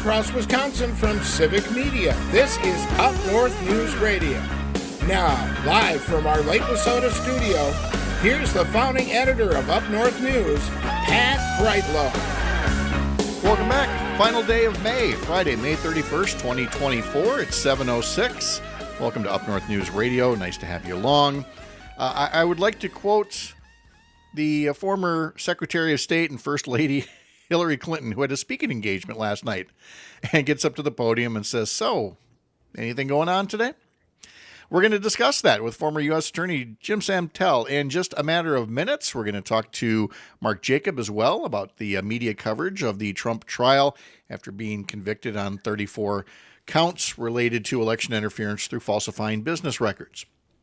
across Wisconsin from Civic Media. This is Up North News Radio. Now, live from our Lake Wissota studio, here's the founding editor of Up North News, Pat Brightlow. Welcome back. Final day of May, Friday, May 31st, 2024. It's 7:06. Welcome to Up North News Radio. Nice to have you along. I would like to quote the former Secretary of State and First Lady Hillary Clinton, who had a speaking engagement last night and gets up to the podium and says, "So, anything going on today?" We're going to discuss that with former U.S. Attorney Jim Santel in just a matter of minutes. We're going to talk to Mark Jacob as well about the media coverage of the Trump trial after being convicted on 34 counts related to election interference through falsifying business records.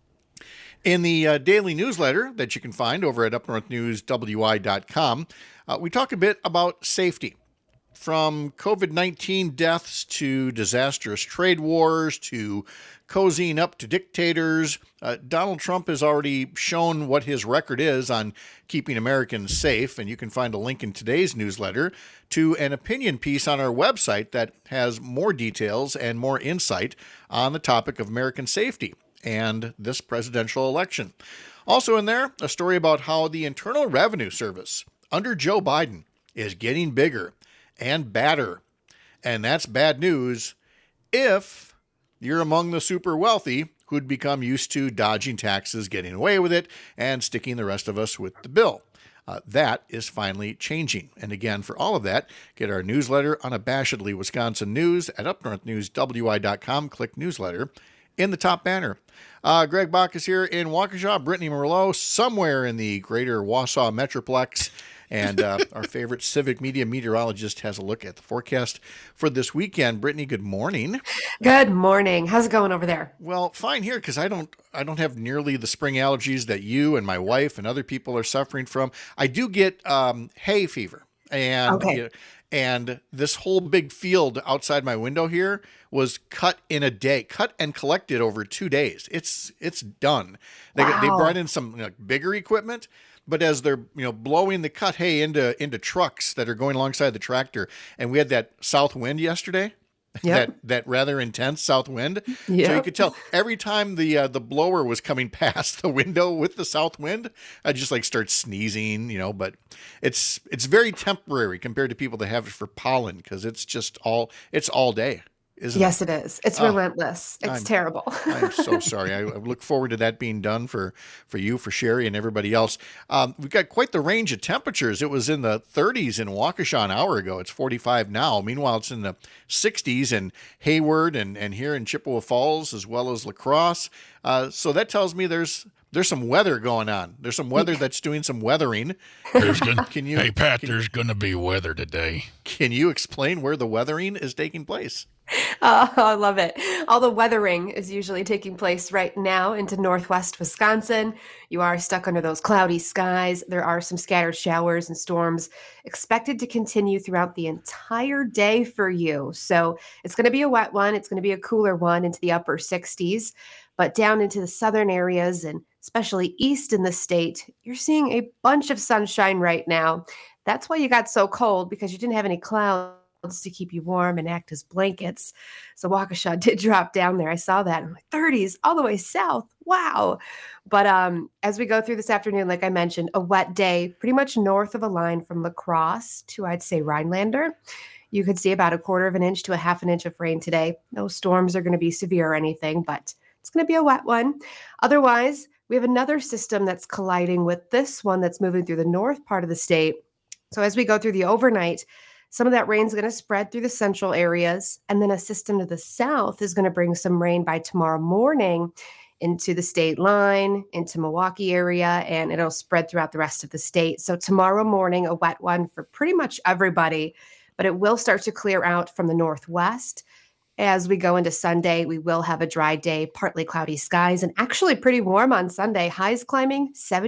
In the daily newsletter that you can find over at upnorthnewswi.com, we talk a bit about safety. From COVID-19 deaths to disastrous trade wars to cozying up to dictators, Donald Trump has already shown what his record is on keeping Americans safe, and you can find a link in today's newsletter to an opinion piece on our website that has more details and more insight on the topic of American safety and this presidential election. Also in there, a story about how the Internal Revenue Service under Joe Biden is getting bigger and badder. And that's bad news if you're among the super wealthy who'd become used to dodging taxes, getting away with it, and sticking the rest of us with the bill. That is finally changing. And again, for all of that, get our newsletter Unabashedly Wisconsin News at upnorthnewswi.com. Click newsletter in the top banner. Greg Bach is here in Waukesha. Brittany Merlot somewhere in the greater Wausau Metroplex. And our favorite Civic Media meteorologist has a look at the forecast for this weekend. Brittany, good morning. Good morning. How's it going over there? Well, fine here because I don't have nearly the spring allergies that you and my wife and other people are suffering from. I do get hay fever, and Okay. And this whole big field outside my window here was cut in a day, cut and collected over 2 days. It's done. They brought in some bigger equipment, but as they're blowing the cut hay into trucks that are going alongside the tractor, and we had that south wind yesterday. Yep. That rather intense south wind. Yep. So you could tell every time the blower was coming past the window with the south wind, I just start sneezing, but it's very temporary compared to people that have it for pollen because it's all day. Yes, it is. It's relentless. It's terrible. I'm so sorry. I look forward to that being done for you, for Sherry, and everybody else. We've got quite the range of temperatures. It was in the 30s in Waukesha an hour ago. It's 45 now. Meanwhile, it's in the 60s in Hayward and here in Chippewa Falls, as well as La Crosse. So that tells me there's some weather going on. There's some weather that's doing some weathering. Hey, Pat, there's going to be weather today. Can you explain where the weathering is taking place? Oh, I love it. All the weathering is usually taking place right now into northwest Wisconsin. You are stuck under those cloudy skies. There are some scattered showers and storms expected to continue throughout the entire day for you. So it's going to be a wet one. It's going to be a cooler one into the upper 60s. But down into the southern areas and especially east in the state, you're seeing a bunch of sunshine right now. That's why you got so cold, because you didn't have any clouds to keep you warm and act as blankets. So Waukesha did drop down there. I saw that. I'm like, 30s all the way south. Wow. But as we go through this afternoon, like I mentioned, a wet day pretty much north of a line from La Crosse to, I'd say, Rhinelander. You could see about 1/4 of an inch to 1/2 inch of rain today. No storms are going to be severe or anything, but it's going to be a wet one. Otherwise, we have another system that's colliding with this one that's moving through the north part of the state. So as we go through the overnight, some of that rain is going to spread through the central areas, and then a system to the south is going to bring some rain by tomorrow morning into the state line, into Milwaukee area, and it'll spread throughout the rest of the state. So tomorrow morning, a wet one for pretty much everybody, but it will start to clear out from the northwest. As we go into Sunday, we will have a dry day, partly cloudy skies, and actually pretty warm on Sunday. Highs climbing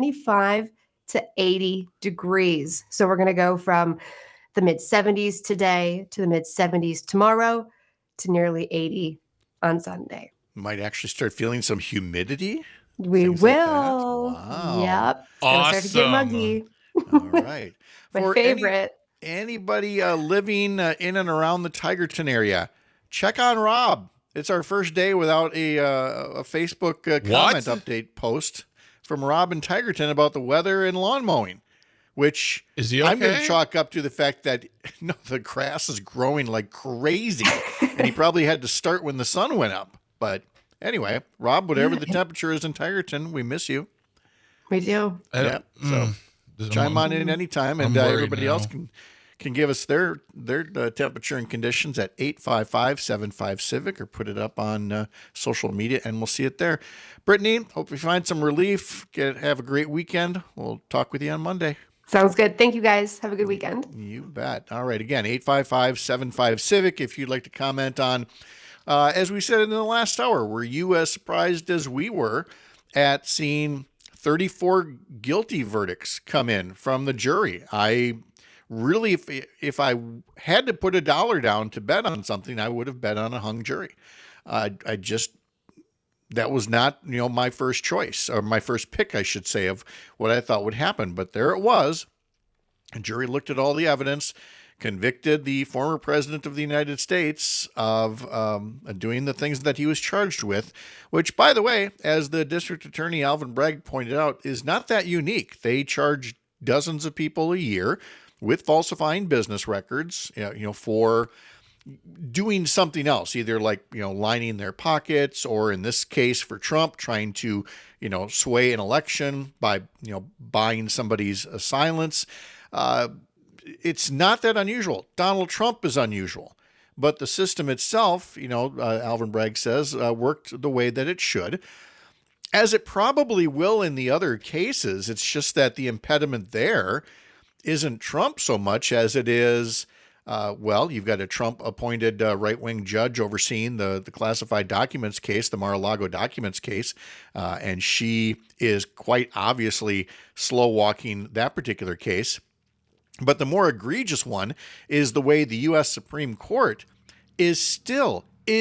75 to 80 degrees. So we're going to go from the mid-70s today to the mid-70s tomorrow to nearly 80 on Sunday. Might actually start feeling some humidity. We Things will. Like that. Wow. Yep. It's going to start to get muggy. All right. My favorite. Anybody living in and around the Tigerton area, check on Rob. It's our first day without a Facebook comment update post from Rob in Tigerton about the weather and lawn mowing, which is he okay? I'm going to chalk up to the fact that the grass is growing like crazy, and he probably had to start when the sun went up. But anyway, Rob, whatever the temperature is in Tigerton, we miss you. We do. Yeah. So chime on in anytime, and everybody else can give us their temperature and conditions at 855-75-CIVIC or put it up on social media, and we'll see it there. Brittany, hope you find some relief. Have a great weekend. We'll talk with you on Monday. Sounds good. Thank you, guys. Have a good weekend. You bet. All right. Again, 855-75-CIVIC if you'd like to comment on, as we said in the last hour, were you as surprised as we were at seeing 34 guilty verdicts come in from the jury? I really, if I had to put $1 down to bet on something, I would have bet on a hung jury. That was not, my first choice, or my first pick, I should say, of what I thought would happen. But there it was. A jury looked at all the evidence, convicted the former president of the United States of doing the things that he was charged with, which, by the way, as the district attorney Alvin Bragg pointed out, is not that unique. They charge dozens of people a year with falsifying business records, for doing something else, either like, lining their pockets, or in this case for Trump, trying to, sway an election by, buying somebody's silence. It's not that unusual. Donald Trump is unusual, but the system itself, Alvin Bragg says, worked the way that it should, as it probably will in the other cases. It's just that the impediment there isn't Trump so much as it is, you've got a Trump-appointed right-wing judge overseeing the classified documents case, the Mar-a-Lago documents case, and she is quite obviously slow-walking that particular case. But the more egregious one is the way the U.S. Supreme Court is still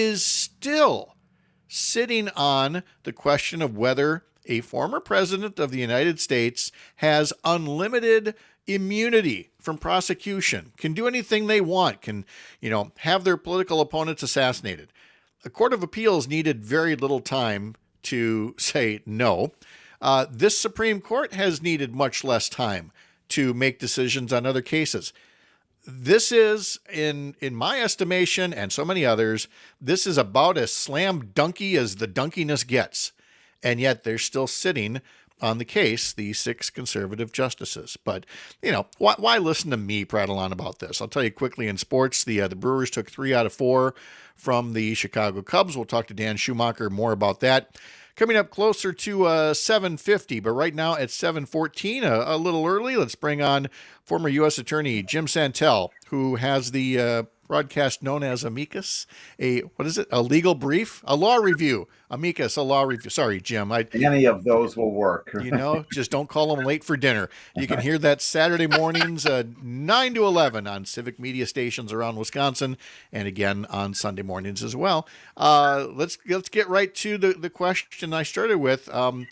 sitting on the question of whether a former president of the United States has unlimited immunity from prosecution, can do anything they want, can, have their political opponents assassinated. A court of appeals needed very little time to say no. This Supreme Court has needed much less time to make decisions on other cases. This is, in my estimation, and so many others, this is about as slam dunky as the dunkiness gets. And yet they're still sitting on the case, the 6 conservative justices. But, why listen to me prattle on about this? I'll tell you quickly in sports, the Brewers took 3 out of 4 from the Chicago Cubs. We'll talk to Dan Schumacher more about that coming up closer to 7:50. But right now at 7:14, a little early, let's bring on former U.S. Attorney Jim Santel, who has the broadcast known as Amicus, a legal brief, a law review. Amicus, a law review. Sorry, Jim. Any of those will work. Just don't call them late for dinner. You can hear that Saturday mornings, 9 to 11 on civic media stations around Wisconsin, and again on Sunday mornings as well. Let's get right to the question I started with.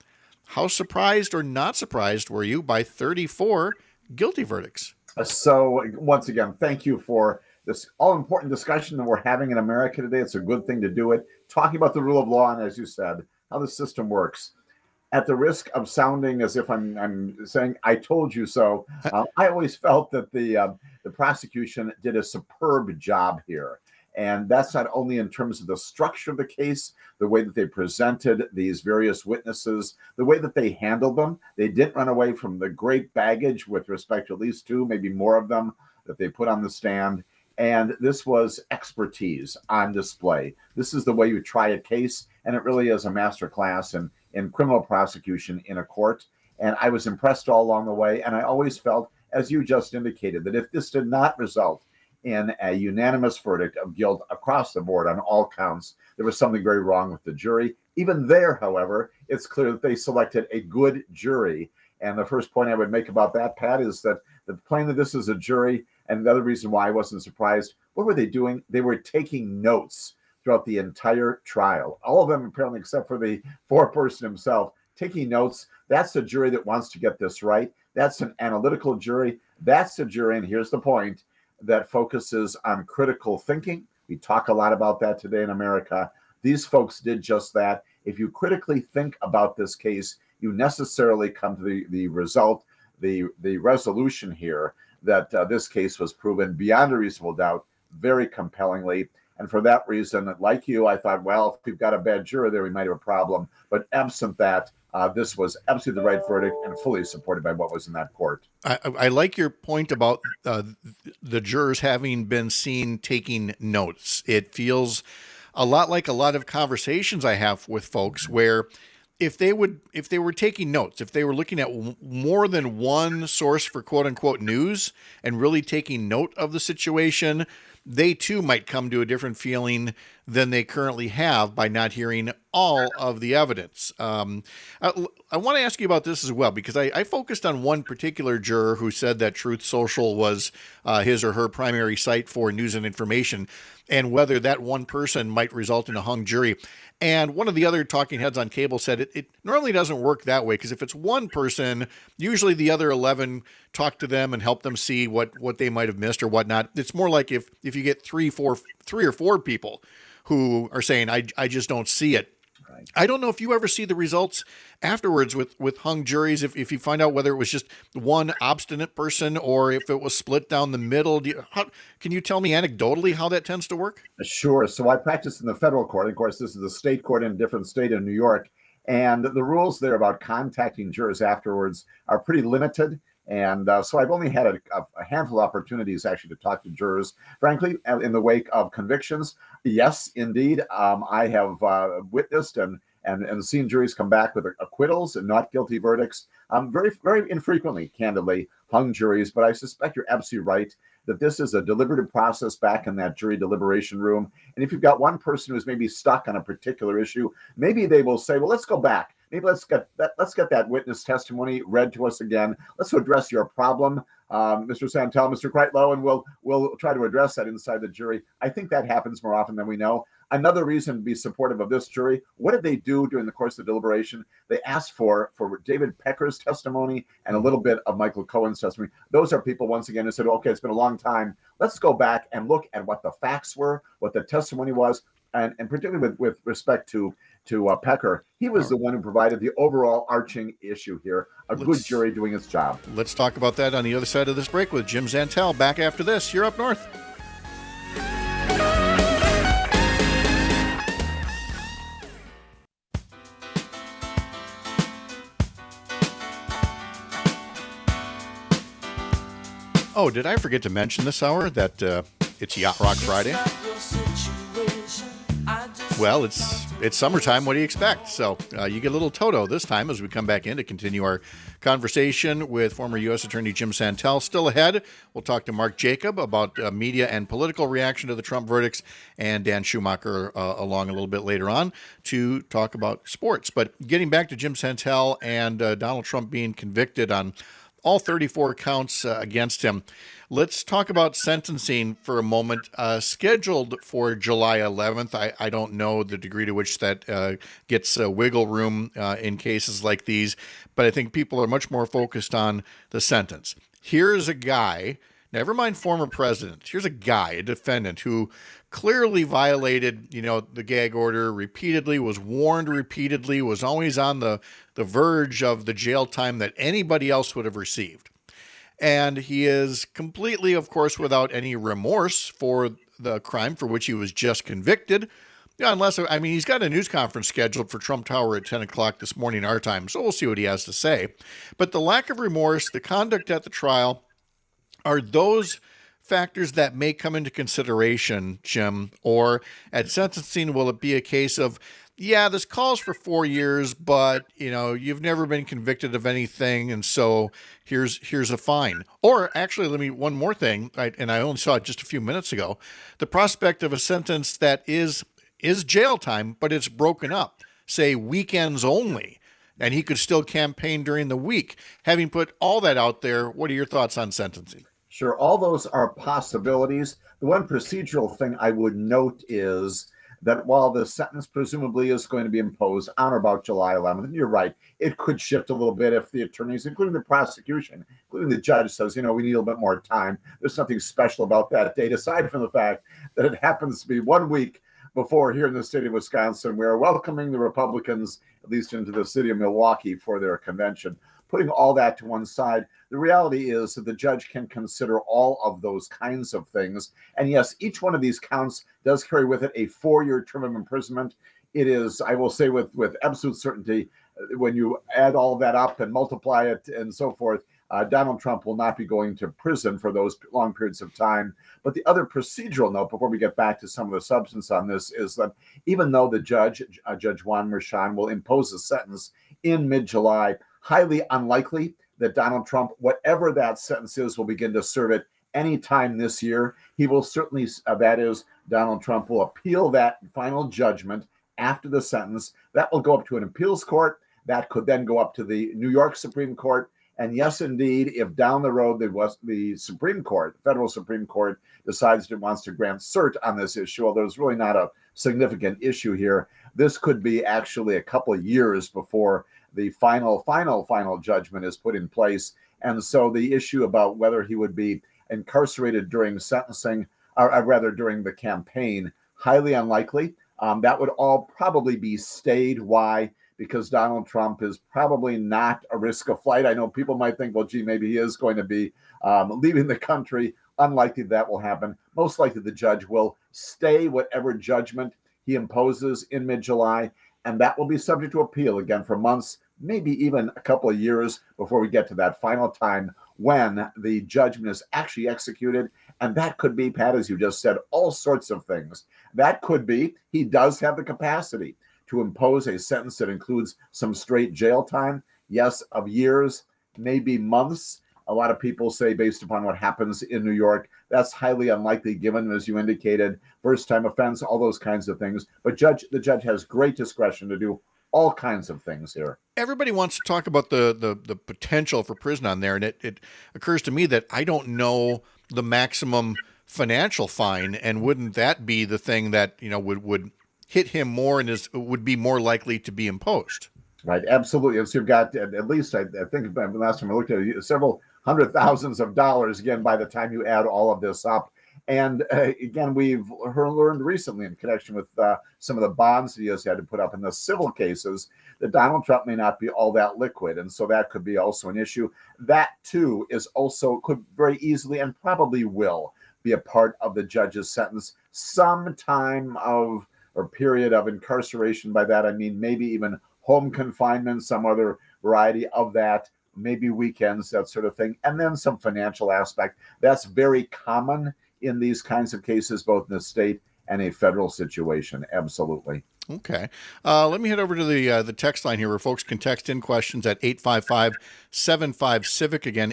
How surprised or not surprised were you by 34 guilty verdicts? So once again, thank you for this all-important discussion that we're having in America today. It's a good thing to do it. Talking about the rule of law and, as you said, how the system works. At the risk of sounding as if I'm saying, I told you so, I always felt that the prosecution did a superb job here. And that's not only in terms of the structure of the case, the way that they presented these various witnesses, the way that they handled them. They didn't run away from the great baggage with respect to at least 2, maybe more of them, that they put on the stand. And this was expertise on display. This is the way you try a case, and it really is a master class in criminal prosecution in a court. And I was impressed all along the way, and I always felt, as you just indicated, that if this did not result in a unanimous verdict of guilt across the board on all counts, there was something very wrong with the jury. Even there, however, it's clear that they selected a good jury. And the first point I would make about that, Pat, is that plain that this is a jury. And the other reason why I wasn't surprised, what were they doing? They were taking notes throughout the entire trial. All of them, apparently, except for the foreperson himself, taking notes. That's a jury that wants to get this right. That's an analytical jury. That's a jury, and here's the point, that focuses on critical thinking. We talk a lot about that today in America. These folks did just that. If you critically think about this case, you necessarily come to the result, the resolution here, that this case was proven beyond a reasonable doubt, very compellingly. And for that reason, like you, I thought, well, if we've got a bad juror there, we might have a problem. But absent that, this was absolutely the right verdict and fully supported by what was in that court. I like your point about the jurors having been seen taking notes. It feels a lot like a lot of conversations I have with folks where if they were taking notes, if they were looking at more than one source for quote unquote news and really taking note of the situation, they too might come to a different feeling than they currently have by not hearing all of the evidence. I want to ask you about this as well, because I focused on one particular juror who said that Truth Social was his or her primary site for news and information, and whether that one person might result in a hung jury. And one of the other talking heads on cable said it normally doesn't work that way, because if it's one person, usually the other 11 talk to them and help them see what they might have missed or whatnot. It's more like if you get three or four people who are saying, I just don't see it. Right. I don't know if you ever see the results afterwards with hung juries, if you find out whether it was just one obstinate person or if it was split down the middle. Can you tell me anecdotally how that tends to work? Sure. So I practice in the federal court. Of course, this is a state court in a different state in New York. And the rules there about contacting jurors afterwards are pretty limited. And so I've only had a handful of opportunities actually to talk to jurors. Frankly, in the wake of convictions, yes, indeed, I have witnessed and seen juries come back with acquittals and not guilty verdicts. Very, very infrequently, candidly, hung juries. But I suspect you're absolutely right that this is a deliberative process back in that jury deliberation room. And if you've got one person who's maybe stuck on a particular issue, maybe they will say, well, let's go back. Maybe let's get that witness testimony read to us again. Let's address your problem, Mr. Santel, Mr. Kreitlow, and we'll try to address that inside the jury. I think that happens more often than we know. Another reason to be supportive of this jury, what did they do during the course of the deliberation? They asked for David Pecker's testimony and a little bit of Michael Cohen's testimony. Those are people, once again, who said, okay, it's been a long time. Let's go back and look at what the facts were, what the testimony was, and particularly with respect to Pecker, he was the one who provided the overall arching issue here. Good jury doing its job. Let's talk about that on the other side of this break with Jim Santel. Back after this. You're Up North. Oh, did I forget to mention this hour that it's Yacht Rock Friday? Well, it's summertime. What do you expect? So you get a little Toto this time as we come back in to continue our conversation with former U.S. Attorney Jim Santel. Still ahead, we'll talk to Mark Jacob about media and political reaction to the Trump verdicts, and Dan Schumacher along a little bit later on to talk about sports. But getting back to Jim Santel and Donald Trump being convicted on all 34 counts against him. Let's talk about sentencing for a moment. Scheduled for July 11th. I don't know the degree to which that gets wiggle room in cases like these, but I think people are much more focused on the sentence. Here's a guy, never mind former president, here's a guy, a defendant who clearly violated, the gag order repeatedly, was warned repeatedly, was always on the verge of the jail time that anybody else would have received. And he is completely, of course, without any remorse for the crime for which he was just convicted. He's got a news conference scheduled for Trump Tower at 10 o'clock this morning, our time, so we'll see what he has to say. But the lack of remorse, the conduct at the trial, are those factors that may come into consideration, Jim? Or at sentencing, will it be a case of, yeah, this calls for 4 years, but you've never been convicted of anything, and so here's a fine? Or actually, one more thing, and I only saw it just a few minutes ago, the prospect of a sentence that is jail time, but it's broken up, say weekends only, and he could still campaign during the week. Having put all that out there, what are your thoughts on sentencing? Sure, all those are possibilities. The one procedural thing I would note is that while the sentence presumably is going to be imposed on or about July 11th, and you're right, it could shift a little bit if the attorneys, including the prosecution, including the judge, says, we need a little bit more time. There's something special about that date, aside from the fact that it happens to be 1 week before here in the state of Wisconsin, we're welcoming the Republicans, at least into the city of Milwaukee, for their convention. Putting all that to one side, the reality is that the judge can consider all of those kinds of things. And yes, each one of these counts does carry with it a 4-year term of imprisonment. It is, I will say with absolute certainty, when you add all that up and multiply it and so forth, Donald Trump will not be going to prison for those long periods of time. But the other procedural note, before we get back to some of the substance on this, is that even though the judge, Judge Juan Merchan, will impose a sentence in mid-July, highly unlikely that Donald Trump, whatever that sentence is, will begin to serve it anytime this year. He will certainly, that is, Donald Trump will appeal that final judgment after the sentence. That will go up to an appeals court. That could then go up to the New York Supreme Court. And yes, indeed, if down the road the Supreme Court, federal Supreme Court, decides it wants to grant cert on this issue, although it's really not a significant issue here, this could be actually a couple of years before the final judgment is put in place. And so the issue about whether he would be incarcerated during sentencing, or rather during the campaign, highly unlikely. That would all probably be stayed. Why? Because Donald Trump is probably not a risk of flight. I know people might think, well, gee, maybe he is going to be leaving the country. Unlikely that will happen. Most likely the judge will stay whatever judgment he imposes in mid-July, and that will be subject to appeal again for months, maybe even a couple of years before we get to that final time when the judgment is actually executed. And that could be, Pat, as you just said, all sorts of things. That could be he does have the capacity to impose a sentence that includes some straight jail time, yes, of years, maybe months. A lot of people say, based upon what happens in New York, that's highly unlikely given, as you indicated, first-time offense, all those kinds of things. But the judge has great discretion to do all kinds of things here. Everybody wants to talk about the potential for prison on there, and it occurs to me that I don't know the maximum financial fine, and wouldn't that be the thing that would hit him more and would be more likely to be imposed? Right, absolutely. And so you've got at least, I think the last time I looked at it, several hundred thousands of dollars, again, by the time you add all of this up. And again, we've learned recently in connection with some of the bonds that he has had to put up in the civil cases that Donald Trump may not be all that liquid. And so that could be also an issue. That, too, could very easily and probably will be a part of the judge's sentence. Some time of or period of incarceration. By that, I mean maybe even home confinement, some other variety of that, maybe weekends, that sort of thing. And then some financial aspect. That's very common in these kinds of cases, both in the state and a federal situation. Absolutely. Okay. Let me head over to the text line here where folks can text in questions at 855-75-CIVIC. Again,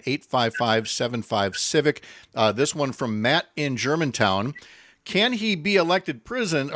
855-75-CIVIC. This one from Matt in Germantown. Can he be elected president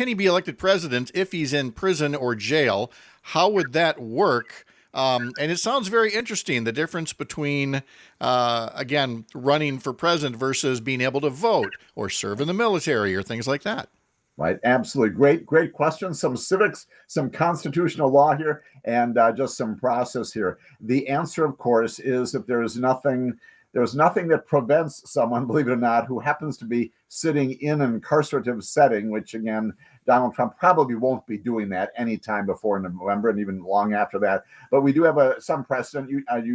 if he's in prison or jail? How would that work? And it sounds very interesting, the difference between, again, running for president versus being able to vote or serve in the military or things like that. Right. Absolutely. Great question. Some civics, some constitutional law here, and just some process here. The answer, of course, is that there's nothing that prevents someone, believe it or not, who happens to be sitting in an incarcerative setting, which, again, Donald Trump probably won't be doing that anytime before November and even long after that. But we do have some precedent.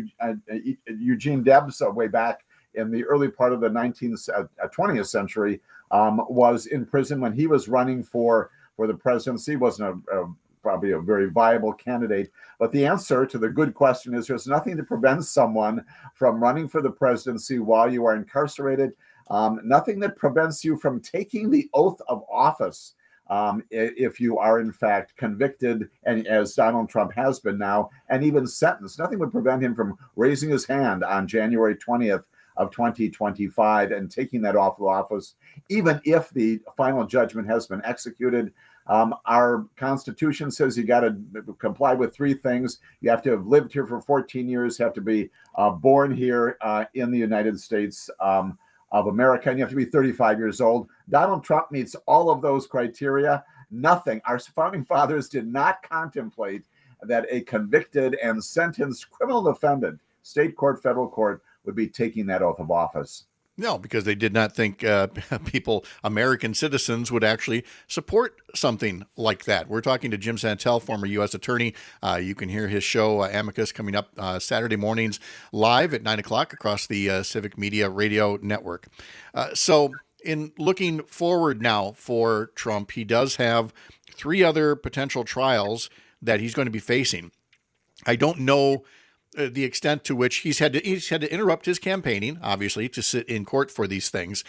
Eugene Debs, way back in the early part of the 20th century, was in prison when he was running for the presidency. Wasn't probably a very viable candidate. But the answer to the good question is there's nothing that prevents someone from running for the presidency while you are incarcerated. Nothing that prevents you from taking the oath of office if you are in fact convicted, and as Donald Trump has been now, and even sentenced. Nothing would prevent him from raising his hand on January 20th of 2025 and taking that oath of office, even if the final judgment has been executed. Our Constitution says you got to comply with three things. You have to have lived here for 14 years, have to be born here in the United States of America, and you have to be 35 years old. Donald Trump meets all of those criteria. Nothing. Our founding fathers did not contemplate that a convicted and sentenced criminal defendant, state court, federal court, would be taking that oath of office. No, because they did not think people, American citizens, would actually support something like that. We're talking to Jim Santel, former U.S. attorney. You can hear his show, Amicus, coming up Saturday mornings live at 9 o'clock across the Civic Media Radio Network. So in looking forward now for Trump, he does have 3 other potential trials that he's going to be facing. I don't know the extent to which he's had to interrupt his campaigning, obviously, to sit in court for these things.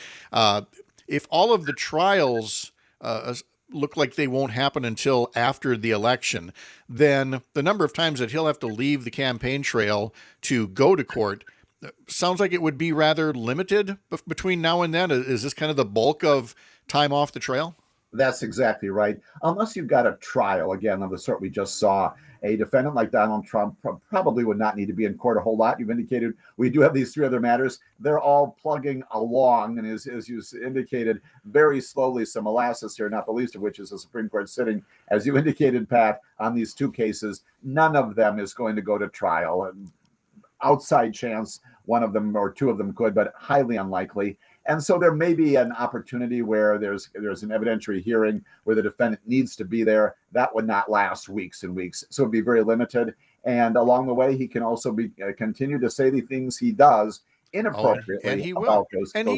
If all of the trials look like they won't happen until after the election, then the number of times that he'll have to leave the campaign trail to go to court sounds like it would be rather limited between now and then. Is this kind of the bulk of time off the trail? That's exactly right. Unless you've got a trial, again, of the sort we just saw, a defendant like Donald Trump probably would not need to be in court a whole lot. You've indicated we do have these 3 other matters. They're all plugging along, and as you indicated, very slowly, some molasses here, not the least of which is the Supreme Court sitting, as you indicated, Pat, on these 2 cases. None of them is going to go to trial. An outside chance one of them or 2 of them could, but highly unlikely. And so there may be an opportunity where there's an evidentiary hearing where the defendant needs to be there. That would not last weeks and weeks. So it'd be very limited. And along the way, he can also continue to say the things he does inappropriately. And he will.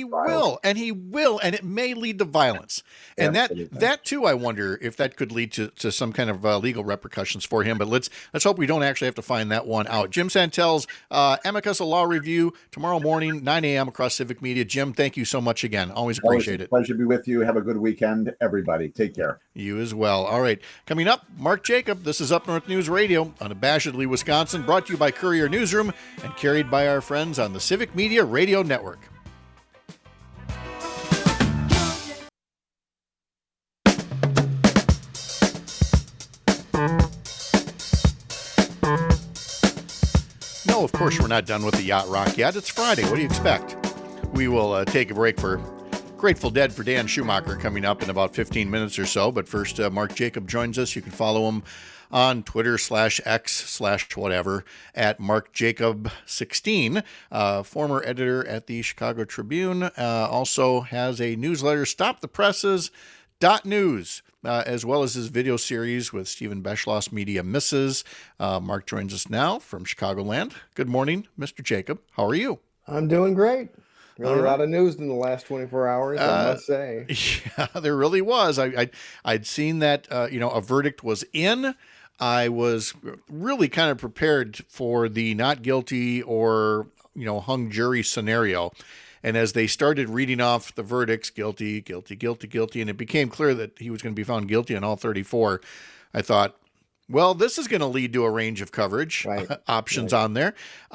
And it may lead to violence. And that too, I wonder if that could lead to some kind of legal repercussions for him. But let's hope we don't actually have to find that one out. Jim Santel's Amicus, a law review tomorrow morning, 9 a.m. across Civic Media. Jim, thank you so much again. Always appreciate it. Pleasure to be with you. Have a good weekend, everybody. Take care. You as well. All right. Coming up, Mark Jacob. This is Up North News Radio, unabashedly Wisconsin, brought to you by Courier Newsroom and carried by our friends on the Civic Media Radio Network. No, of course we're not done with the yacht rock yet. It's Friday. What do you expect? We will take a break for Grateful Dead for Dan Schumacher coming up in about 15 minutes or so. But first, Mark Jacob joins us. You can follow him on Twitter /X/whatever at MarkJacob16, former editor at the Chicago Tribune, also has a newsletter, StopThePresses.news, as well as his video series with Stephen Beschloss, Media Misses. Mark joins us now from Chicagoland. Good morning, Mr. Jacob. How are you? I'm doing great. Really a lot of news in the last 24 hours, I must say. Yeah, there really was. I'd seen that, a verdict was in. I was really kind of prepared for the not guilty or, hung jury scenario. And as they started reading off the verdicts, guilty, guilty, guilty, guilty, and it became clear that he was going to be found guilty on all 34, I thought, well, this is going to lead to a range of coverage options on there.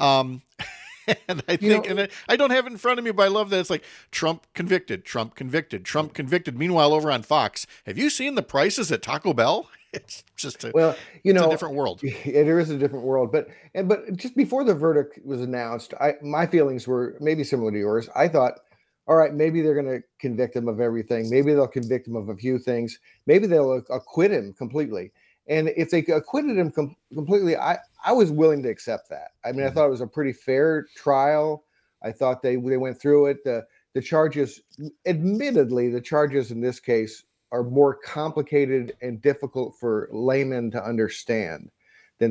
And I think, I don't have it in front of me, but I love that it's like Trump convicted, Trump convicted, Trump convicted. Meanwhile, over on Fox, have you seen the prices at Taco Bell? It's just it's a different world. There is a different world. But just before the verdict was announced, my feelings were maybe similar to yours. I thought, all right, maybe they're going to convict him of everything. Maybe they'll convict him of a few things. Maybe they'll acquit him completely. And if they acquitted him completely, I was willing to accept that. I mean, I thought it was a pretty fair trial. I thought they went through it. The charges, admittedly, the charges in this case are more complicated and difficult for laymen to understand than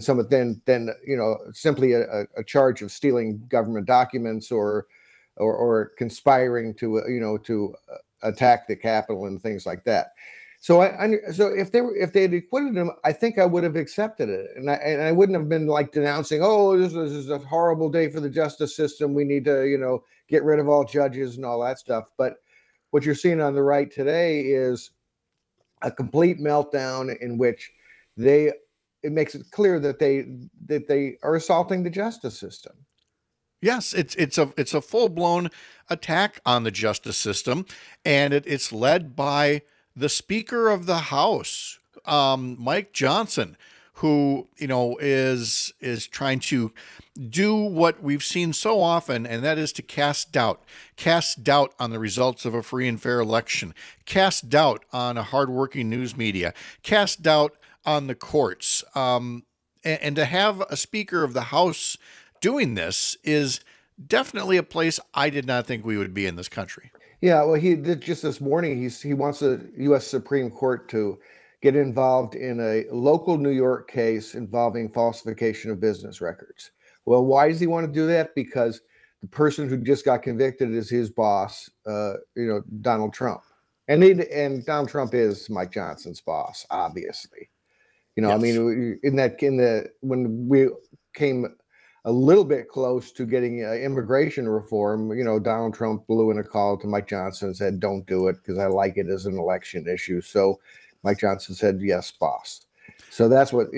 simply a charge of stealing government documents or conspiring to attack the Capitol and things like that. So if they had acquitted him, I think I would have accepted it, and I wouldn't have been like denouncing, oh, this is a horrible day for the justice system. We need to get rid of all judges and all that stuff. But what you're seeing on the right today is a complete meltdown in which it makes it clear that they are assaulting the justice system. Yes, it's a full-blown attack on the justice system, and it's led by the Speaker of the House, Mike Johnson, who, is trying to do what we've seen so often, and that is to cast doubt on the results of a free and fair election, cast doubt on a hardworking news media, cast doubt on the courts. And to have a Speaker of the House doing this is definitely a place I did not think we would be in this country. Yeah, well, he did just this morning. He wants the U.S. Supreme Court to get involved in a local New York case involving falsification of business records. Well, why does he want to do that? Because the person who just got convicted is his boss, Donald Trump, and Donald Trump is Mike Johnson's boss, obviously. Yes. I mean, when we came a little bit close to getting immigration reform, Donald Trump blew in a call to Mike Johnson and said, "Don't do it because I like it as an election issue." So Mike Johnson said, "Yes, boss." So that's what,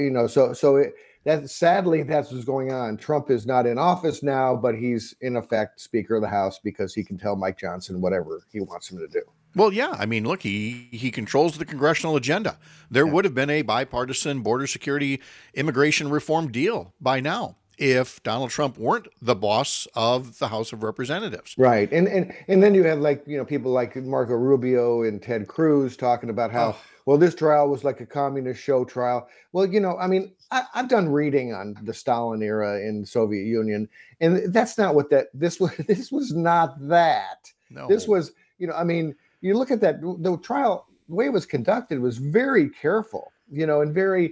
sadly, that's what's going on. Trump is not in office now, but he's in effect Speaker of the House because he can tell Mike Johnson whatever he wants him to do. Well, yeah. I mean, look, he controls the congressional agenda. There would have been a bipartisan border security immigration reform deal by now if Donald Trump weren't the boss of the House of Representatives. Right. And then you have people like Marco Rubio and Ted Cruz talking about how, well, this trial was like a communist show trial. Well, I mean, I've done reading on the Stalin era in the Soviet Union, and that's not what this was not that. No. This was, I mean, you look at that, the trial, the way it was conducted was very careful, and very,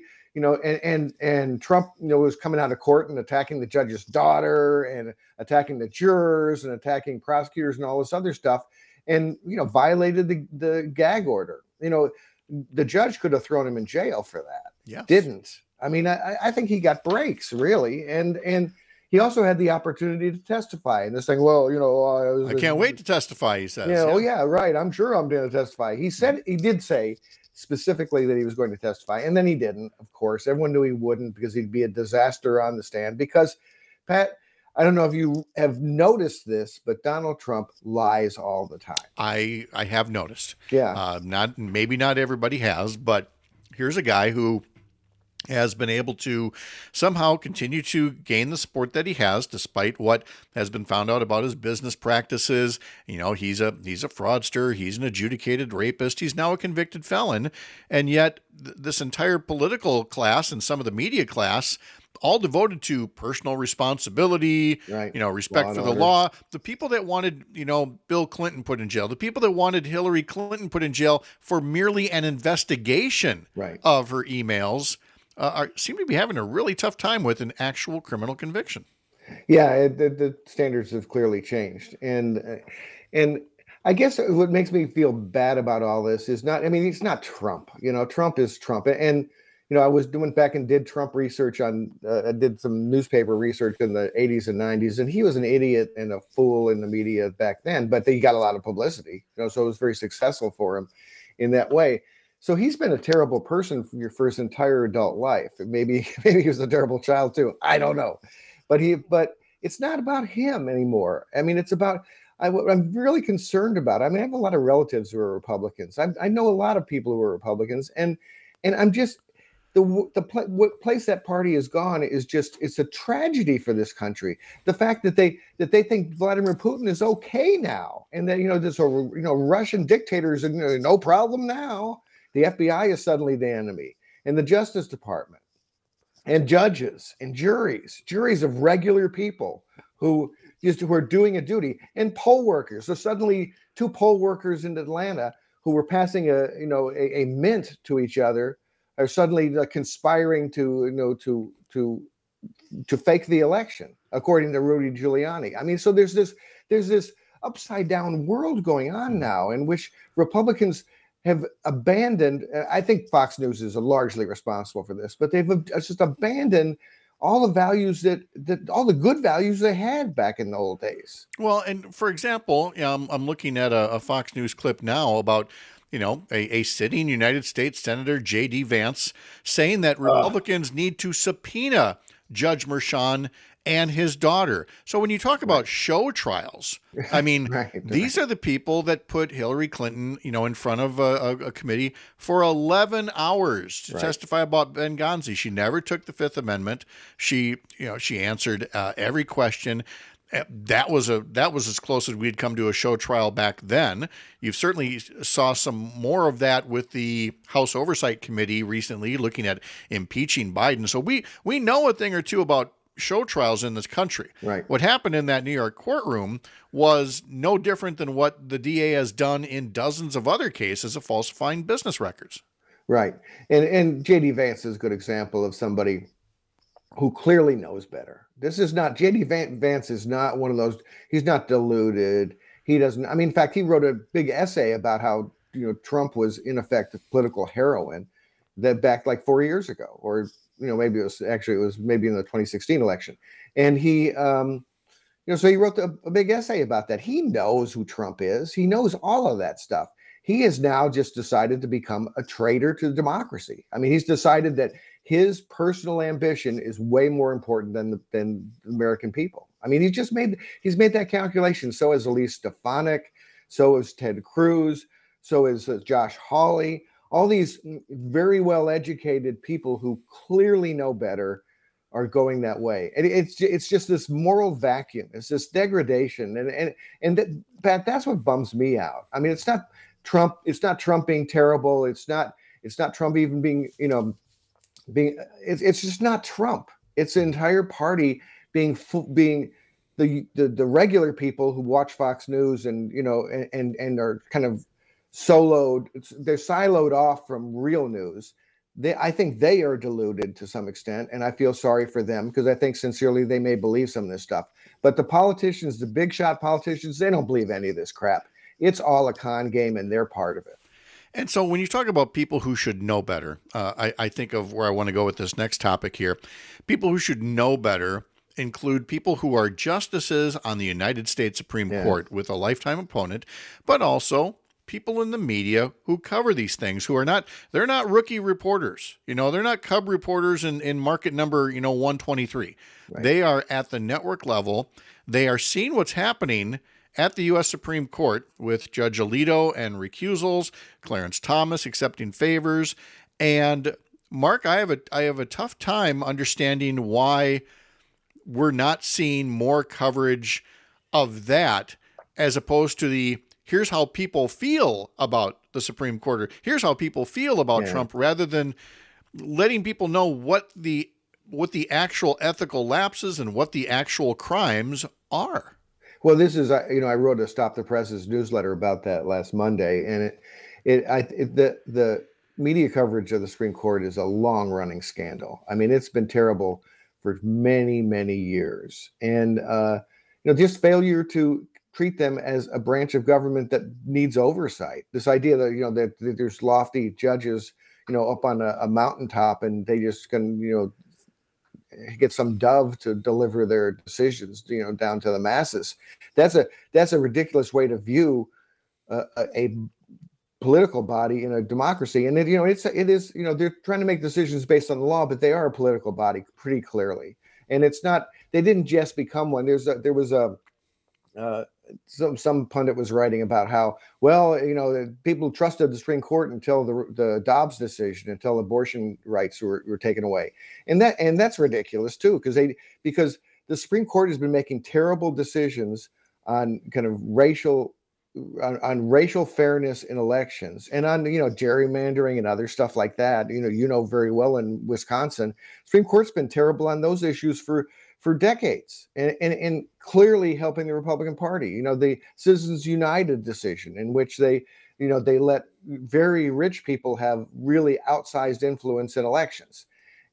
and Trump, was coming out of court and attacking the judge's daughter and attacking the jurors and attacking prosecutors and all this other stuff, and, violated the gag order. The judge could have thrown him in jail for that. Yes. Didn't. I mean, I think he got breaks, really. And he also had the opportunity to testify. And this thing, I can't wait to testify, he says. Oh, yeah, right. I'm sure I'm going to testify. He did say specifically that he was going to testify. And then he didn't, of course. Everyone knew he wouldn't because he'd be a disaster on the stand. Because, Pat, I don't know if you have noticed this, but Donald Trump lies all the time. I have noticed. Yeah. Maybe not everybody has, but here's a guy who has been able to somehow continue to gain the support that he has, despite what has been found out about his business practices. He's a fraudster. He's an adjudicated rapist. He's now a convicted felon. And yet this entire political class and some of the media class, all devoted to personal responsibility, right. Respect for the law. The people that wanted, Bill Clinton put in jail, the people that wanted Hillary Clinton put in jail for merely an investigation of her emails, seem to be having a really tough time with an actual criminal conviction. Yeah, the standards have clearly changed. And I guess what makes me feel bad about all this is it's not Trump. Trump is Trump. And, I was doing back and did Trump research I did some newspaper research in the 80s and 90s, and he was an idiot and a fool in the media back then, but he got a lot of publicity, so it was very successful for him in that way. So he's been a terrible person for his entire adult life. Maybe he was a terrible child too. I don't know, but it's not about him anymore. I mean, it's about I'm really concerned about. I mean, I have a lot of relatives who are Republicans. I know a lot of people who are Republicans, and I'm just what place that party has gone is just, it's a tragedy for this country. The fact that they think Vladimir Putin is okay now, and that this Russian dictators are no problem now. The FBI is suddenly the enemy, and the Justice Department, and judges and juries of regular people who are doing a duty, and poll workers. So suddenly, 2 poll workers in Atlanta who were passing a mint to each other are suddenly conspiring to fake the election, according to Rudy Giuliani. I mean, so there's this upside down world going on now in which Republicans have abandoned. I think Fox News is largely responsible for this, but they've just abandoned all the values that all the good values they had back in the old days. Well, and for example, I'm looking at a Fox News clip now about a sitting United States Senator J.D. Vance saying that Republicans need to subpoena Judge Merchan and his daughter. So when you talk about show trials, I mean, these are the people that put Hillary Clinton, in front of a committee for 11 hours to testify about Benghazi. She never took the Fifth Amendment. She answered every question. That was as close as we'd come to a show trial back then. You've certainly saw some more of that with the House Oversight Committee recently, looking at impeaching Biden. So we know a thing or two about show trials in this country. Right. What happened in that New York courtroom was no different than what the DA has done in dozens of other cases of falsifying business records. Right. And J.D. Vance is a good example of somebody who clearly knows better. This is not, J.D. Vance is not one of those, he's not deluded. He doesn't, in fact, he wrote a big essay about how, Trump was in effect political heroin that back like 4 years ago, or, maybe it was maybe in the 2016 election. And he, so he wrote a big essay about that. He knows who Trump is. He knows all of that stuff. He has now just decided to become a traitor to democracy. He's decided that his personal ambition is way more important than the American people. He's made that calculation. So has Elise Stefanik. So is Ted Cruz. So is Josh Hawley. All these very well-educated people who clearly know better are going that way. And it's just this moral vacuum. It's this degradation. And that's what bums me out. It's not Trump. It's not Trump being terrible. It's not Trump even being, it's just not Trump. It's the entire party being the regular people who watch Fox News and are kind of soloed. They're siloed off from real news. I think they are deluded to some extent, and I feel sorry for them because I think sincerely they may believe some of this stuff. But the politicians, the big shot politicians, they don't believe any of this crap. It's all a con game, and they're part of it. And so when you talk about people who should know better, I think of where I want to go with this next topic here. People who should know better include people who are justices on the United States Supreme Court with a lifetime opponent, but also people in the media who cover these things they're not rookie reporters. They're not cub reporters in market number, 123. Right. They are at the network level. They are seeing what's happening at the U.S. Supreme Court with Judge Alito and recusals, Clarence Thomas accepting favors. And Mark, I have a tough time understanding why we're not seeing more coverage of that as opposed to here's how people feel about the Supreme Court, or here's how people feel about Trump, rather than letting people know what the actual ethical lapses and what the actual crimes are. Well, this is, I wrote a Stop the Press's newsletter about that last Monday, and the media coverage of the Supreme Court is a long-running scandal. It's been terrible for many, many years, and just failure to treat them as a branch of government that needs oversight. This idea that that there's lofty judges up on a mountaintop and they just can get some dove to deliver their decisions down to the masses. That's a ridiculous way to view a political body in a democracy. And it is they're trying to make decisions based on the law, but they are a political body pretty clearly. And it's not, they didn't just become one. There was some pundit was writing about how, people trusted the Supreme Court until the Dobbs decision, until abortion rights were taken away. And that's ridiculous too, because the Supreme Court has been making terrible decisions on kind of racial fairness in elections and on, gerrymandering and other stuff like that. Very well in Wisconsin, Supreme Court's been terrible on those issues for decades and clearly helping the Republican Party. The Citizens United decision in which they let very rich people have really outsized influence in elections.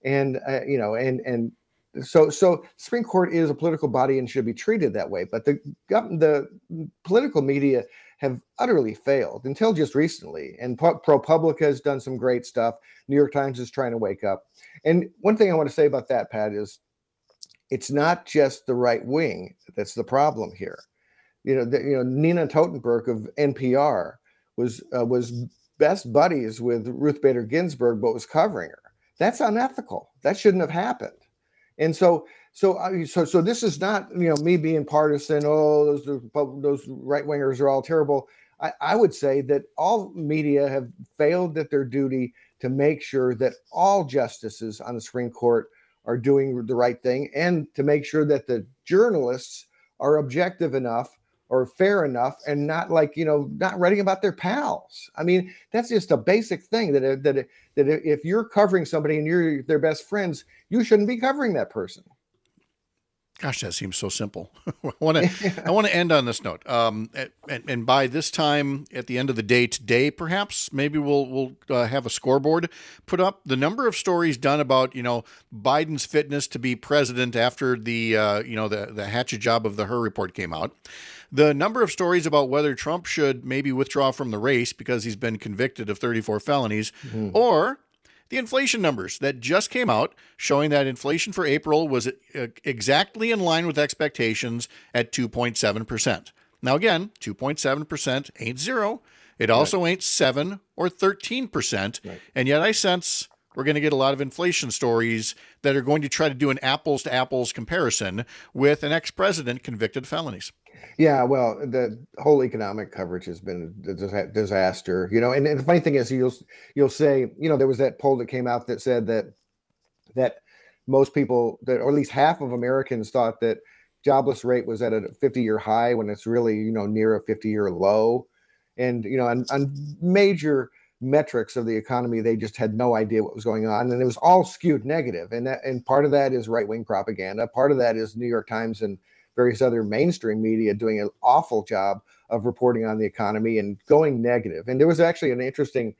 So Supreme Court is a political body and should be treated that way. But the political media have utterly failed until just recently. And ProPublica has done some great stuff. New York Times is trying to wake up. And one thing I want to say about that, Pat, is it's not just the right wing that's the problem here. Nina Totenberg of NPR was best buddies with Ruth Bader Ginsburg, but was covering her. That's unethical. That shouldn't have happened. And so So this is not, me being partisan. Oh, those right wingers are all terrible. I would say that all media have failed at their duty to make sure that all justices on the Supreme Court are doing the right thing, and to make sure that the journalists are objective enough or fair enough, and not not writing about their pals. I mean, that's just a basic thing that if you're covering somebody and you're their best friends, you shouldn't be covering that person. Gosh, that seems so simple. I want to end on this note. And by this time, at the end of the day today, perhaps maybe we'll have a scoreboard put up. The number of stories done about Biden's fitness to be president after the hatchet job of the Hur report came out. The number of stories about whether Trump should maybe withdraw from the race because he's been convicted of 34 felonies, or the inflation numbers that just came out showing that inflation for April was exactly in line with expectations at 2.7%. Now, again, 2.7% ain't zero. It also ain't 7 or 13%. Right. And yet I sense we're going to get a lot of inflation stories that are going to try to do an apples to apples comparison with an ex-president convicted of felonies. Yeah, well, the whole economic coverage has been a disaster, and the funny thing is you'll say, there was that poll that came out that said that most people, that, or at least half of Americans, thought that jobless rate was at a 50-year high when it's really, near a 50-year low. And, on major metrics of the economy, they just had no idea what was going on. And it was all skewed negative. And part of that is right-wing propaganda. Part of that is New York Times and various other mainstream media doing an awful job of reporting on the economy and going negative. And there was actually an interesting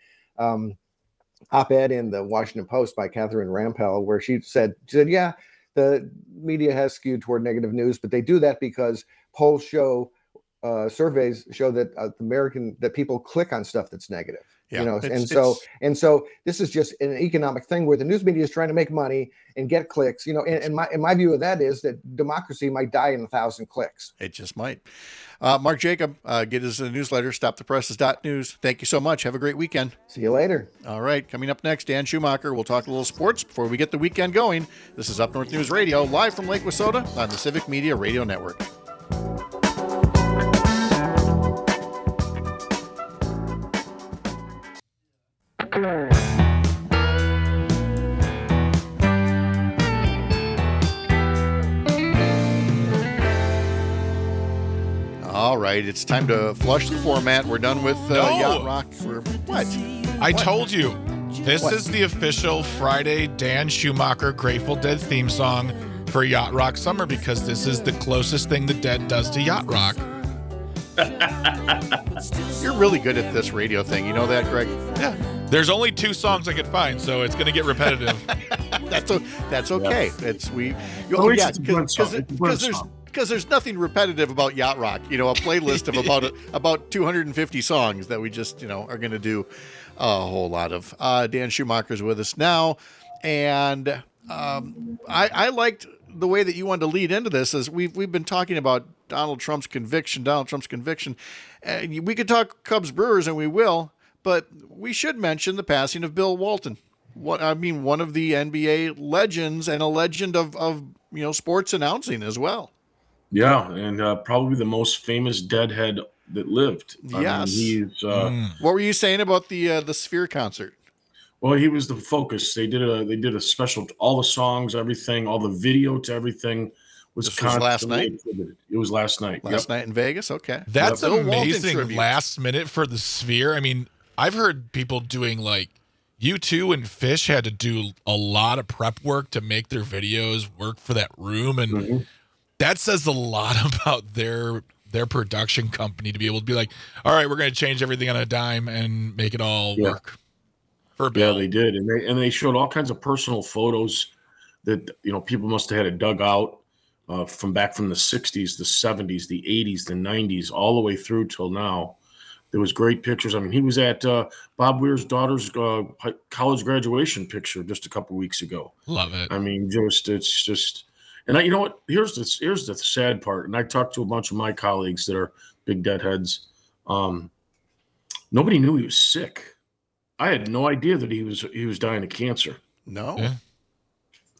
op-ed in the Washington Post by Catherine Rampell where she said, yeah, the media has skewed toward negative news, but they do that because polls show, surveys show that that people click on stuff that's negative. Yeah, and so this is just an economic thing where the news media is trying to make money and get clicks. And my view of that is that democracy might die in 1,000 clicks. It just might. Mark Jacob, get his newsletter, stopthepresses.news. Thank you so much. Have a great weekend. See you later. All right. Coming up next, Dan Schumacher. We'll talk a little sports before we get the weekend going. This is Up North News Radio, live from Lake Wissota on the Civic Media Radio Network. All right, it's time to flush the format. We're done with Yacht Rock. What? I told you. This is the official Friday Dan Schumacher Grateful Dead theme song for Yacht Rock Summer, because this is the closest thing the Dead does to Yacht Rock. You're really good at this radio thing. You know that, Greg? Yeah. There's only 2 songs I could find, so it's going to get repetitive. That's okay. Because there's nothing repetitive about Yacht Rock. A playlist of about 250 songs that we just are going to do a whole lot of. Dan Schumacher's with us now, and I liked the way that you wanted to lead into this. As we've been talking about Donald Trump's conviction, and we could talk Cubs Brewers, and we will. But we should mention the passing of Bill Walton. One of the NBA legends and a legend of sports announcing as well. Yeah, and probably the most famous deadhead that lived. Yes. What were you saying about the Sphere concert? Well, he was the focus. They did a special. All the songs, everything, all the video to everything was last night. It was last night. Last night in Vegas. Okay, that's amazing. Last minute for the Sphere. I mean, I've heard people doing like U2 and Fish had to do a lot of prep work to make their videos work for that room, and that says a lot about their production company to be able to be like, all right, we're going to change everything on a dime and make it all work. For Bill. Yeah, they did, and they showed all kinds of personal photos that people must have had it dug out from back from the 60s, the 70s, the 80s, the 90s, all the way through till now. There was great pictures. I mean, he was at Bob Weir's daughter's college graduation picture just a couple weeks ago. Love it. I mean, it's just, and you know what? Here's the sad part. And I talked to a bunch of my colleagues that are big deadheads. Nobody knew he was sick. I had no idea that he was dying of cancer. No. Yeah.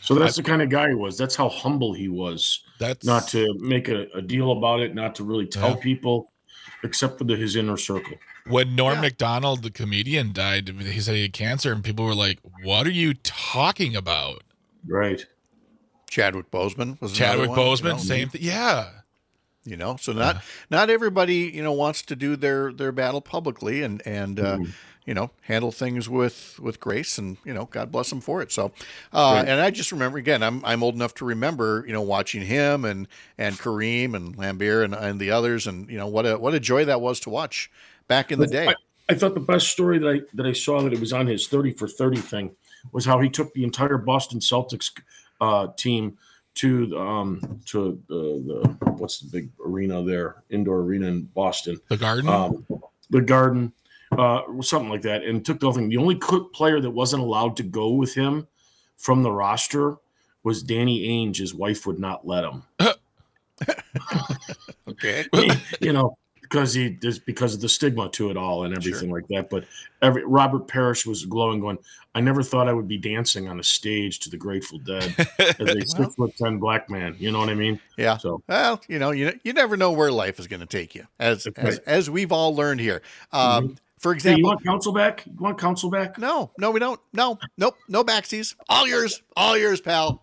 So that's the kind of guy he was. That's how humble he was. That's not to make a deal about it, not to really tell people, except for his inner circle. When Norm Macdonald, the comedian, died, he said he had cancer, and people were like, "What are you talking about?" Right. Chadwick Boseman was Chadwick Boseman, same thing. Yeah. So not everybody, wants to do their battle publicly and handle things with grace, and God bless them for it. So, and I just remember, again, I'm old enough to remember, watching him and Kareem and Lambert and the others, and what a joy that was to watch back in the day. I thought the best story that I saw that it was on his 30 for 30 thing was how he took the entire Boston Celtics team to the what's the big arena there, indoor arena in Boston, the Garden, something like that, and took the whole thing. The only player that wasn't allowed to go with him from the roster was Danny Ainge. His wife would not let him. Okay, because of the stigma to it all and everything like that. But Robert Parrish was glowing, going, "I never thought I would be dancing on a stage to the Grateful Dead as a 6'10" black man." You know what I mean? Yeah. So, well, you never know where life is going to take you, as we've all learned here. For example, you want counsel back? You want counsel back? No, we don't. Nope, no backsies. All yours, pal.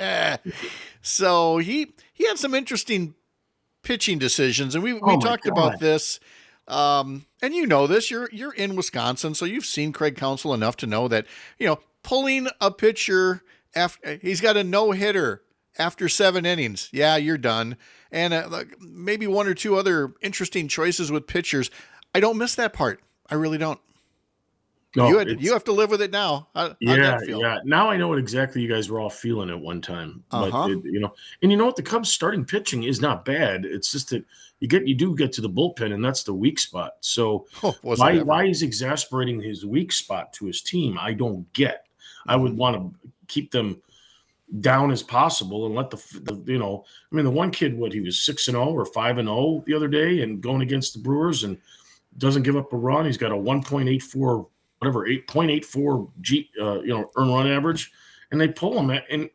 So he had some interesting pitching decisions, and we talked about this, and this, you're in Wisconsin, so you've seen Craig Counsell enough to know that pulling a pitcher after he's got a no-hitter after 7 innings, you're done. And maybe one or two other interesting choices with pitchers. I don't miss that part. I really don't. No, you have to live with it now. How'd that feel? Now I know what exactly you guys were all feeling at one time. But and the Cubs starting pitching is not bad. It's just that you do get to the bullpen, and that's the weak spot. So why he's exasperating his weak spot to his team, I don't get. I would want to keep them down as possible and let the one kid, he was 6-0 or 5-0 the other day, and going against the Brewers and doesn't give up a run. He's got a 1.84. 8.84 earn run average, and they pull him it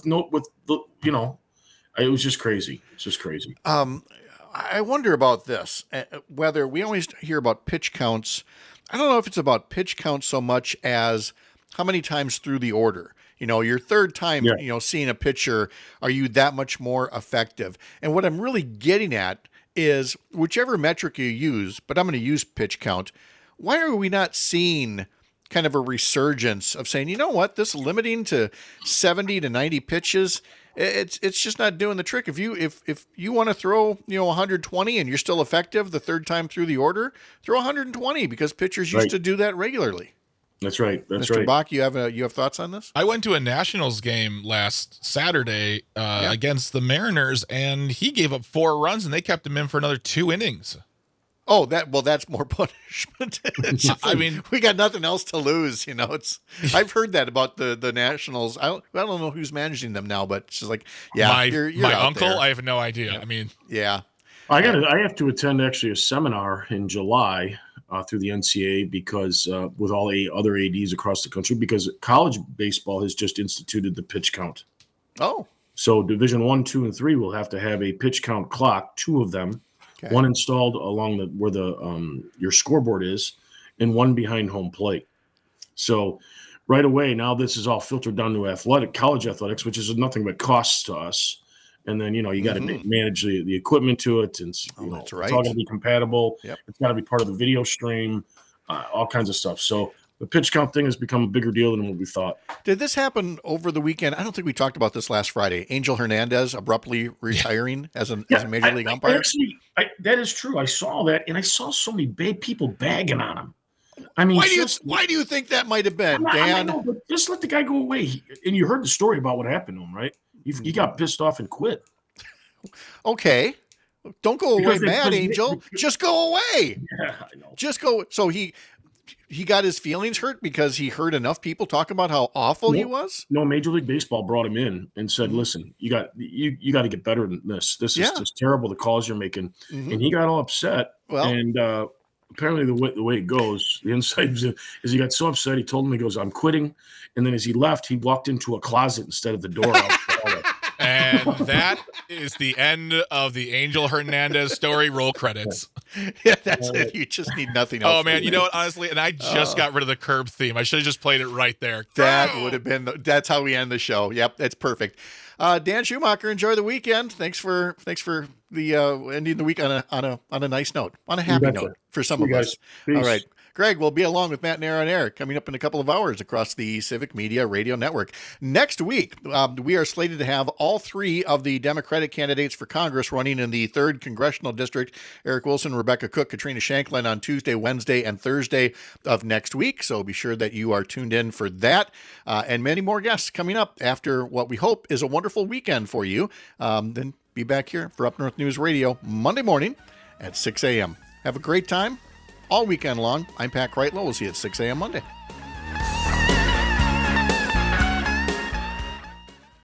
was just crazy. It's just crazy. I wonder about this, whether we always hear about pitch counts. I don't know if it's about pitch count so much as how many times through the order. Your third time, seeing a pitcher, are you that much more effective? And what I'm really getting at is whichever metric you use, but I'm going to use pitch count. Why are we not seeing kind of a resurgence of saying, this limiting to 70 to 90 pitches, it's just not doing the trick. If you want to throw, 120 and you're still effective the third time through the order, throw 120 because pitchers used to do that regularly. That's right. Mr. Bach, you have thoughts on this? I went to a Nationals game last Saturday against the Mariners, and he gave up 4 runs, and they kept him in for another 2 innings. Oh, that's more punishment. I mean, we got nothing else to lose. I've heard that about the Nationals. I don't know who's managing them now, but it's just like, you're my out uncle. there. I have no idea. I mean, I have to attend actually a seminar in July through the NCAA because with all other ADs across the country, because college baseball has just instituted the pitch count. Oh, so Division 1, 2, and 3 will have to have a pitch count clock, 2 of them. Okay. One installed along where your scoreboard is, and one behind home plate. So right away, now this is all filtered down to college athletics, which is nothing but costs to us. And then, you got to manage the equipment to it. And that's right. It's all got to be compatible. Yep. It's got to be part of the video stream, all kinds of stuff. So the pitch count thing has become a bigger deal than what we thought. Did this happen over the weekend? I don't think we talked about this last Friday. Angel Hernandez abruptly retiring as a major league umpire. That is true. I saw that, and I saw so many people bagging on him. I mean, why do you think that might have been, Dan? I know, but just let the guy go away. And you heard the story about what happened to him, right? He got pissed off and quit. Okay. Don't go away mad, Angel. Just go away. Yeah, I know. Just go. So he got his feelings hurt because he heard enough people talk about how awful he was? No, Major League Baseball brought him in and said, listen, you got to get better than this. This is just terrible, the calls you're making. And he got all upset. Well, and apparently the way it goes, the inside is he got so upset. He told him, he goes, "I'm quitting." And then as he left, he walked into a closet instead of the door. And that is the end of the Angel Hernandez story. Roll credits. Yeah, that's it. You just need nothing else. Oh, man. You know what? Honestly, and I just got rid of the curb theme. I should have just played it right there. That would have been, that's how we end the show. Yep, that's perfect. Dan Schumacher, enjoy the weekend. Thanks for the ending the week on a nice note, on a happy note for some of us. Peace. All right. Greg will be along with Matt and Aaron Air coming up in a couple of hours across the Civic Media Radio Network. Next week, we are slated to have all three of the Democratic candidates for Congress running in the 3rd Congressional District, Eric Wilson, Rebecca Cook, Katrina Shanklin, on Tuesday, Wednesday, and Thursday of next week. So be sure that you are tuned in for that. And many more guests coming up after what we hope is a wonderful weekend for you. Then be back here for Up North News Radio Monday morning at 6 a.m. Have a great time all weekend long. I'm Pat Kreitlow. We'll see you at 6 a.m. Monday.